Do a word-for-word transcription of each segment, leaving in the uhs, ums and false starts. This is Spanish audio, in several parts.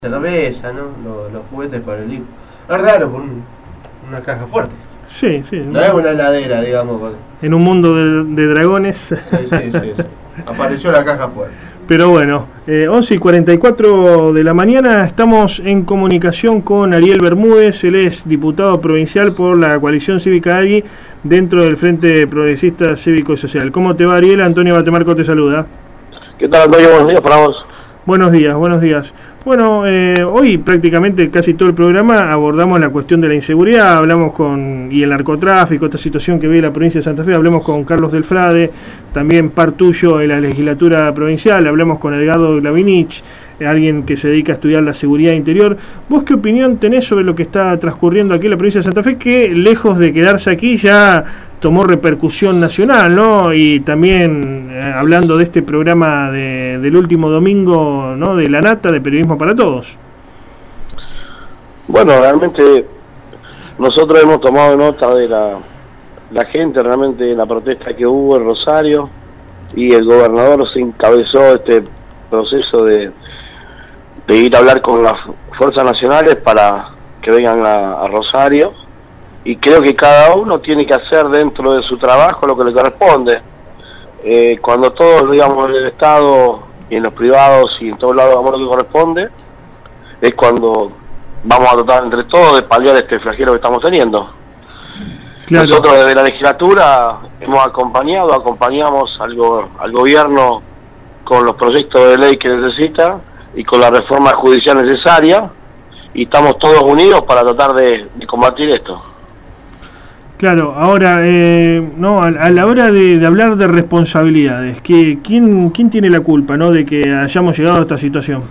la cabeza, ¿no? Los, los juguetes para el hijo. Es raro, con un, una caja fuerte. Sí, sí. No es una heladera, digamos. Porque... En un mundo de, de dragones. Sí, sí, sí, sí. Apareció la caja fuerte. Pero bueno, eh, once y cuarenta y cuatro de la mañana estamos en comunicación con Ariel Bermúdez. Él es diputado provincial por la coalición cívica ARI dentro del Frente Progresista Cívico y Social. ¿Cómo te va, Ariel? Antonio Batemarco te saluda. ¿Qué tal, Antonio? Buenos días para vos. Buenos días, buenos días. Bueno, eh, hoy prácticamente casi todo el programa abordamos la cuestión de la inseguridad, hablamos con, y el narcotráfico, esta situación que vive la provincia de Santa Fe, hablamos con Carlos Del Frade, también par tuyo en la legislatura provincial, hablamos con Edgardo Glavinich, alguien que se dedica a estudiar la seguridad interior. ¿Vos qué opinión tenés sobre lo que está transcurriendo aquí en la provincia de Santa Fe, que lejos de quedarse aquí ya tomó repercusión nacional, ¿no? Y también eh, hablando de este programa de, del último domingo, ¿no? De La Nata, de Periodismo para Todos. Bueno, realmente nosotros hemos tomado nota de la, la gente, realmente la protesta que hubo en Rosario, y el gobernador se encabezó este proceso de, de ir a hablar con las fuerzas nacionales para que vengan a, a Rosario. Y creo que cada uno tiene que hacer dentro de su trabajo lo que le corresponde. Eh, cuando todos, digamos, en el Estado y en los privados y en todos lados hagamos lo que corresponde, es cuando vamos a tratar entre todos de paliar este flagelo que estamos teniendo. Claro. Nosotros desde la legislatura hemos acompañado, acompañamos al, go al gobierno con los proyectos de ley que necesita y con la reforma judicial necesaria, y estamos todos unidos para tratar de, de combatir esto. Claro, ahora, eh, no, a, a la hora de, de hablar de responsabilidades, que, ¿quién, ¿quién tiene la culpa, no, de que hayamos llegado a esta situación?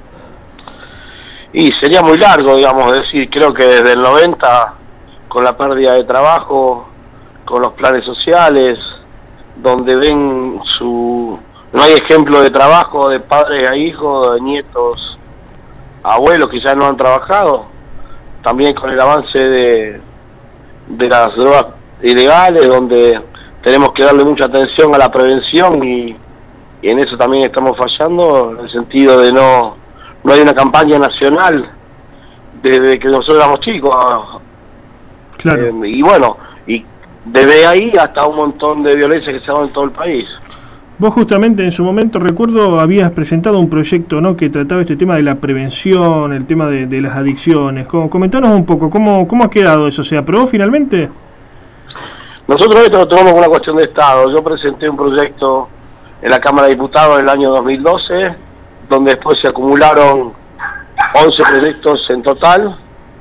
Y sería muy largo, digamos, decir, creo que desde el noventa, con la pérdida de trabajo, con los planes sociales, donde ven su... no hay ejemplo de trabajo de padres a hijos, de nietos a abuelos que ya no han trabajado, también con el avance de... de las drogas ilegales, donde tenemos que darle mucha atención a la prevención, y, y en eso también estamos fallando, en el sentido de no no hay una campaña nacional desde que nosotros éramos chicos. Claro. Eh, y bueno, y desde ahí hasta un montón de violencia que se da en todo el país. Vos justamente en su momento, recuerdo, habías presentado un proyecto, ¿no?, que trataba este tema de la prevención, el tema de, de las adicciones. Comentanos un poco, ¿cómo, cómo ha quedado eso? ¿Se aprobó finalmente? Nosotros esto lo tomamos como una cuestión de Estado. Yo presenté un proyecto en la Cámara de Diputados en el año dos mil doce, donde después se acumularon once proyectos en total,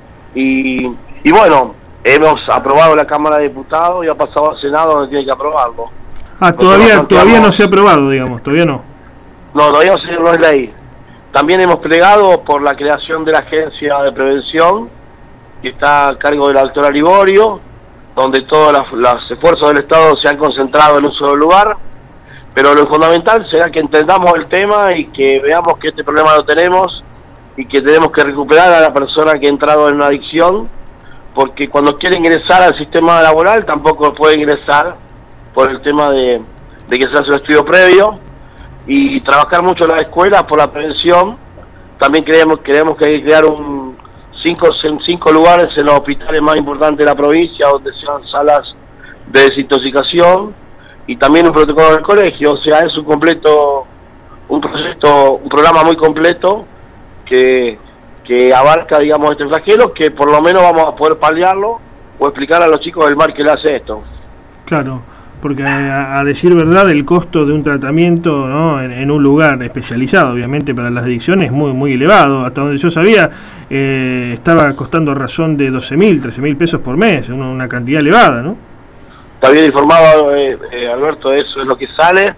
y, y bueno, hemos aprobado la Cámara de Diputados y ha pasado al Senado, donde tiene que aprobarlo. Ah, todavía todavía no se ha aprobado, digamos, todavía no. No, todavía no, no es ley. También hemos plegado por la creación de la Agencia de Prevención, que está a cargo de la doctora Liborio, donde todos las, los esfuerzos del Estado se han concentrado en un solo lugar, pero lo fundamental será que entendamos el tema y que veamos que este problema lo tenemos y que tenemos que recuperar a la persona que ha entrado en una adicción, porque cuando quiere ingresar al sistema laboral tampoco puede ingresar por el tema de, de que se hace un estudio previo, y trabajar mucho en las escuelas por la prevención. También creemos, creemos que hay que crear un cinco, cinco lugares en los hospitales más importantes de la provincia, donde sean salas de desintoxicación, y también un protocolo del colegio. O sea, es un completo, un proyecto, un programa muy completo que, que abarca, digamos, este flagelo, que por lo menos vamos a poder paliarlo o explicar a los chicos el mal que le hace esto. Claro. Porque a, a decir verdad, el costo de un tratamiento, ¿no?, en, en un lugar especializado, obviamente, para las adicciones es muy muy elevado. Hasta donde yo sabía, eh, estaba costando a razón de doce mil, trece mil pesos por mes, una, una cantidad elevada, ¿no? Está bien informado, eh, eh, Alberto, eso es lo que sale,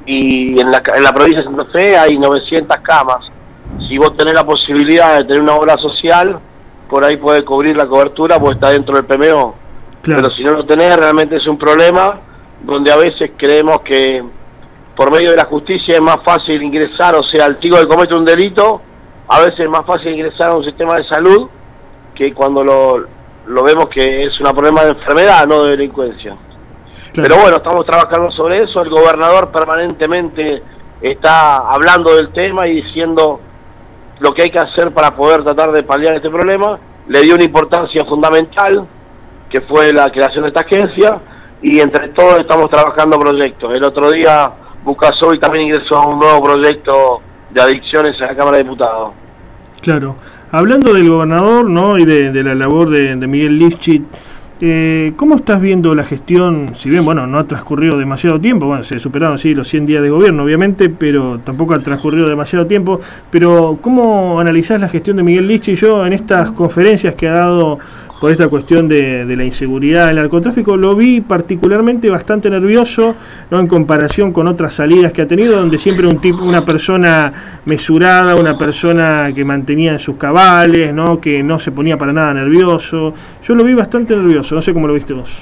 y en la, en la provincia de Santa Fe hay novecientas camas. Si vos tenés la posibilidad de tener una obra social, por ahí puede cubrir la cobertura, porque está dentro del P M O. Claro. Pero si no lo tenés, realmente es un problema, donde a veces creemos que por medio de la justicia es más fácil ingresar, o sea, el chico que comete un delito, a veces es más fácil ingresar a un sistema de salud que cuando lo, lo vemos que es un problema de enfermedad, no de delincuencia. Claro. Pero bueno, estamos trabajando sobre eso. El gobernador permanentemente está hablando del tema y diciendo lo que hay que hacer para poder tratar de paliar este problema, le dio una importancia fundamental, que fue la creación de esta agencia, y entre todos estamos trabajando proyectos. El otro día Bucasoy también ingresó a un nuevo proyecto de adicciones en la Cámara de Diputados. Claro. Hablando del gobernador, ¿no?, y de, de la labor de, de Miguel Lifchit, eh, ¿cómo estás viendo la gestión? Si bien, bueno, no ha transcurrido demasiado tiempo, bueno, se superaron, sí, los cien días de gobierno, obviamente, pero tampoco ha transcurrido demasiado tiempo, pero ¿cómo analizás la gestión de Miguel Lifchit? Yo, en estas conferencias que ha dado por esta cuestión de, de la inseguridad, el narcotráfico, lo vi particularmente bastante nervioso, ¿no?, en comparación con otras salidas que ha tenido, donde siempre un tipo, una persona mesurada, una persona que mantenía en sus cabales, ¿no?, que no se ponía para nada nervioso. Yo lo vi bastante nervioso, no sé cómo lo viste vos.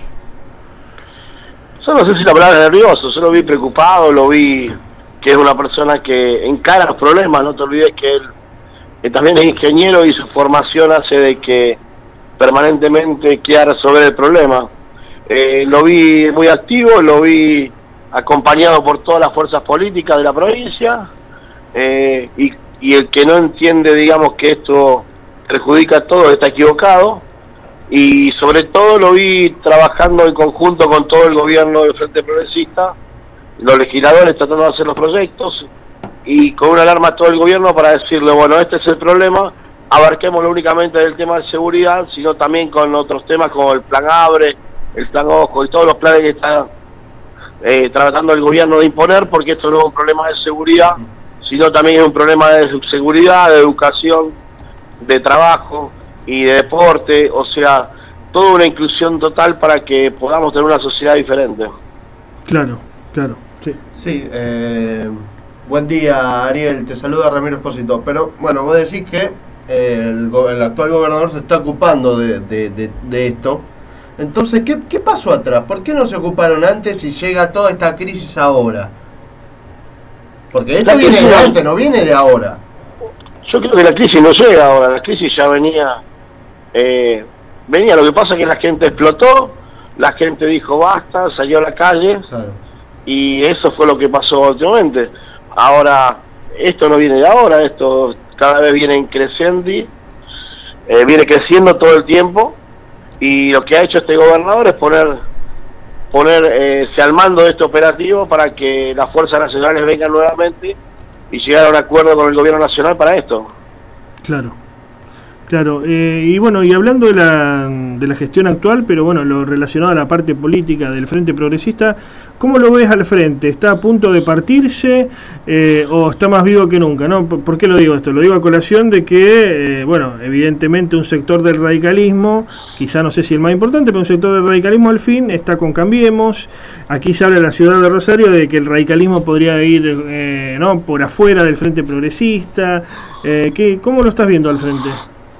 Yo no sé si la palabra es nervioso, yo lo vi preocupado, lo vi que es una persona que encara los problemas. No te olvides que él, él también es ingeniero y su formación hace de que permanentemente quiera resolver el problema. Eh, lo vi muy activo, lo vi acompañado por todas las fuerzas políticas de la provincia, eh, y, y el que no entiende, digamos, que esto perjudica a todos está equivocado, y sobre todo lo vi trabajando en conjunto con todo el gobierno del Frente Progresista, los legisladores tratando de hacer los proyectos, y con una alarma a todo el gobierno para decirle, bueno, este es el problema, abarquémoslo únicamente del tema de seguridad, sino también con otros temas como el plan Abre, el plan Ojo y todos los planes que está eh, tratando el gobierno de imponer, porque esto no es un problema de seguridad, sino también es un problema de seguridad, de educación, de trabajo y de deporte, o sea, toda una inclusión total para que podamos tener una sociedad diferente. Claro, claro, sí. Sí, eh, buen día, Ariel, te saluda Ramiro Espósito, pero bueno, vos decís que El, el actual gobernador se está ocupando de, de, de, de esto. Entonces, ¿qué, ¿qué pasó atrás? ¿Por qué no se ocuparon antes y llega toda esta crisis ahora? Porque esto viene de antes, no viene de ahora. Yo creo que la crisis no llega ahora, la crisis ya venía. Eh, venía, lo que pasa es que la gente explotó, la gente dijo basta, salió a la calle, claro, y eso fue lo que pasó últimamente. Ahora, esto no viene de ahora, esto cada vez viene creciendo, eh, viene creciendo todo el tiempo, y lo que ha hecho este gobernador es poner ponerse eh, al mando de este operativo para que las fuerzas nacionales vengan nuevamente y llegar a un acuerdo con el gobierno nacional para esto. Claro, claro, eh, y bueno, y hablando de la, de la gestión actual, pero bueno, lo relacionado a la parte política del Frente Progresista, ¿cómo lo ves al frente? ¿Está a punto de partirse eh, o está más vivo que nunca, ¿no? ¿Por qué lo digo esto? Lo digo a colación de que, eh, bueno, evidentemente un sector del radicalismo, quizá no sé si el más importante, pero un sector del radicalismo al fin está con Cambiemos. Aquí se habla en la ciudad de Rosario de que el radicalismo podría ir eh, ¿no?, por afuera del Frente Progresista. Eh, ¿qué, ¿Cómo lo estás viendo al frente?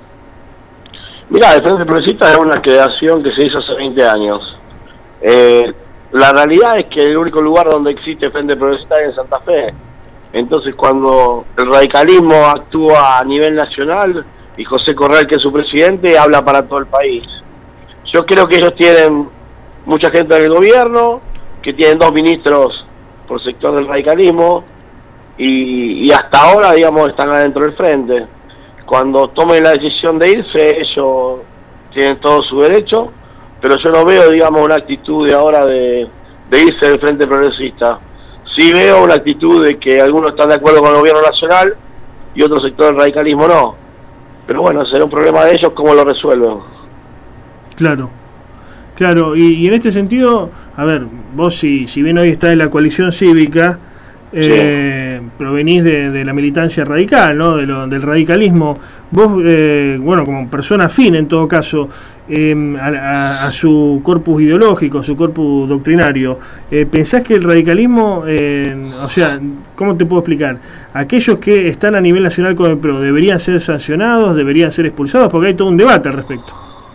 Mirá, el Frente Progresista es una creación que se hizo hace veinte años. Eh, la realidad es que el único lugar donde existe el Frente Progresista es en Santa Fe. Entonces, cuando el radicalismo actúa a nivel nacional y José Corral, que es su presidente, habla para todo el país. Yo creo que ellos tienen mucha gente en el gobierno, que tienen dos ministros por sector del radicalismo, y, y hasta ahora, digamos, están adentro del frente. Cuando tomen la decisión de irse, ellos tienen todo su derecho, pero yo no veo, digamos, una actitud de ahora de, de irse del Frente Progresista. Sí veo una actitud de que algunos están de acuerdo con el gobierno nacional y otro sector del radicalismo no. Pero bueno, será un problema de ellos cómo lo resuelven. Claro, claro, y, y en este sentido, a ver, vos si, si bien hoy estás en la coalición cívica, eh, sí, provenís de, de la militancia radical, ¿no?, de lo, del radicalismo. Vos, eh, bueno, como persona afín en todo caso, eh, a, a, a su corpus ideológico, a su corpus doctrinario, eh, ¿pensás que el radicalismo, eh, o sea, cómo te puedo explicar? Aquellos que están a nivel nacional con el P R O, ¿deberían ser sancionados, deberían ser expulsados? Porque hay todo un debate al respecto.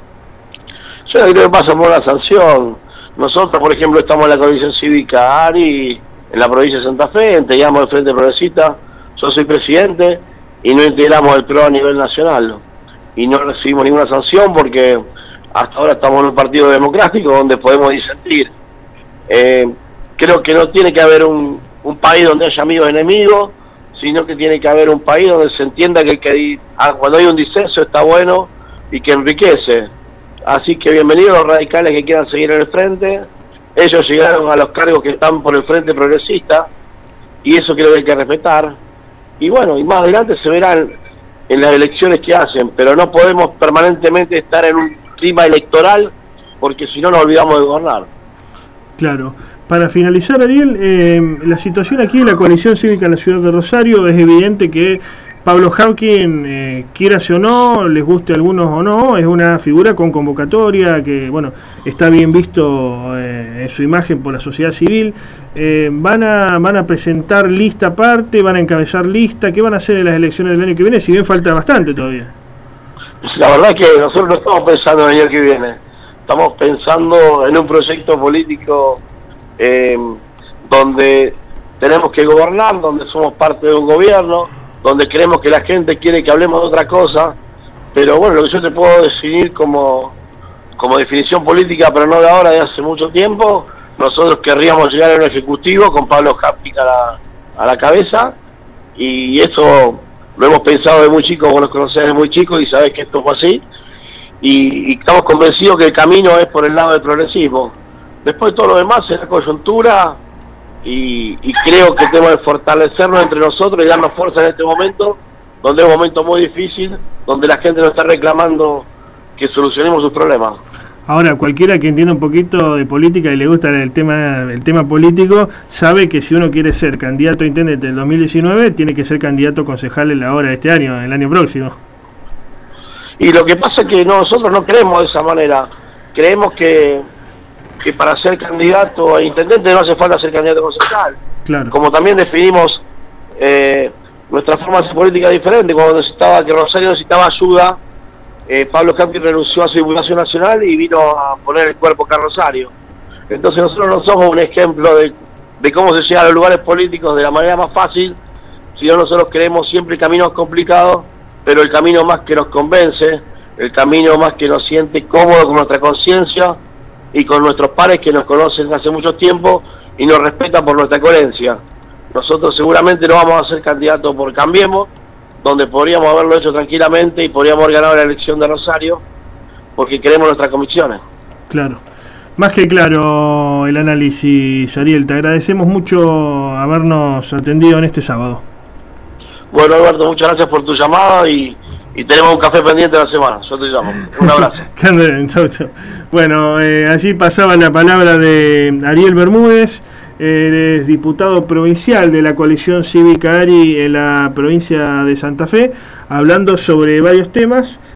Yo creo que pasa por la sanción. Nosotros, por ejemplo, estamos en la coalición cívica ARI, en la provincia de Santa Fe, integramos el Frente Progresista, yo soy presidente, y no integramos el P R O a nivel nacional. Y no recibimos ninguna sanción porque hasta ahora estamos en un partido democrático donde podemos disentir. Eh, creo que no tiene que haber un, un país donde haya amigos y enemigos, sino que tiene que haber un país donde se entienda que, el que cuando hay un disenso está bueno y que enriquece. Así que bienvenidos los radicales que quieran seguir en el frente. Ellos llegaron a los cargos que están por el Frente Progresista, y eso creo que hay que respetar. Y bueno, y más adelante se verán en las elecciones que hacen, pero no podemos permanentemente estar en un clima electoral, porque si no nos olvidamos de gobernar. Claro. Para finalizar, Ariel, eh, la situación aquí de la coalición cívica en la ciudad de Rosario, es evidente que Pablo Hawking, eh, quieras o no, les guste a algunos o no, es una figura con convocatoria que, bueno, está bien visto eh, en su imagen por la sociedad civil. Eh, van a van a presentar lista aparte, van a encabezar lista. ¿Qué van a hacer en las elecciones del año que viene? Si bien falta bastante todavía. La verdad es que nosotros no estamos pensando en el año que viene, estamos pensando en un proyecto político eh, donde tenemos que gobernar, donde somos parte de un gobierno, donde creemos que la gente quiere que hablemos de otra cosa, pero bueno, lo que yo te puedo definir como, como definición política, pero no de ahora, de hace mucho tiempo, nosotros querríamos llegar a un ejecutivo con Pablo Hawking a la, a la cabeza, y eso lo hemos pensado de muy chicos, vos nos conocés de muy chicos y sabés que esto fue así, y, y estamos convencidos que el camino es por el lado del progresismo. Después todo lo demás es la coyuntura, y, y creo que tenemos que fortalecernos entre nosotros y darnos fuerza en este momento, donde es un momento muy difícil, donde la gente nos está reclamando que solucionemos sus problemas. Ahora, cualquiera que entienda un poquito de política y le gusta el tema el tema político, sabe que si uno quiere ser candidato a intendente del dos mil diecinueve, tiene que ser candidato a concejal en la hora de este año, el año próximo. Y lo que pasa es que nosotros no creemos de esa manera. Creemos que que para ser candidato a intendente no hace falta ser candidato a concejal. Claro. Como también definimos eh, nuestra forma de hacer política diferente, cuando necesitaba que Rosario necesitaba ayuda, eh, Pablo Hawking renunció a su diputación nacional y vino a poner el cuerpo acá a Rosario. Entonces nosotros no somos un ejemplo de, de cómo se llega a los lugares políticos de la manera más fácil, sino nosotros queremos siempre caminos complicados, pero el camino más que nos convence, el camino más que nos siente cómodo con nuestra conciencia y con nuestros pares que nos conocen hace mucho tiempo y nos respetan por nuestra coherencia. Nosotros seguramente no vamos a ser candidatos por Cambiemos, donde podríamos haberlo hecho tranquilamente y podríamos haber ganado la elección de Rosario, porque queremos nuestras convicciones. Claro. Más que claro el análisis, Ariel. Te agradecemos mucho habernos atendido en este sábado. Bueno, Alberto, muchas gracias por tu llamada y, y tenemos un café pendiente de la semana. Yo te llamo. Un abrazo. chau, chau. Bueno, eh, allí pasaba la palabra de Ariel Bermúdez. Eres diputado provincial de la coalición cívica ARI en la provincia de Santa Fe, hablando sobre varios temas.